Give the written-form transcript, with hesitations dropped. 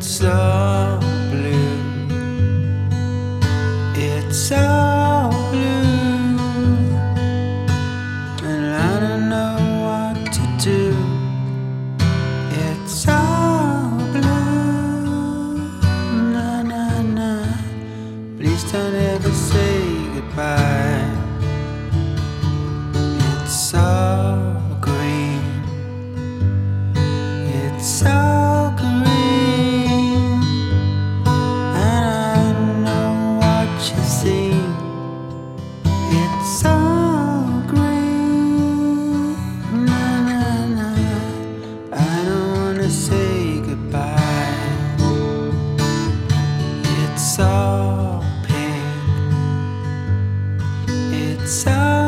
It's all blue. It's all blue, and I don't know what to do. It's all blue. Na na na. Please don't ever say goodbye. It's all green. It's all green, and I know what you see. It's all green. Na na na. I don't wanna say goodbye. It's all pink. It's all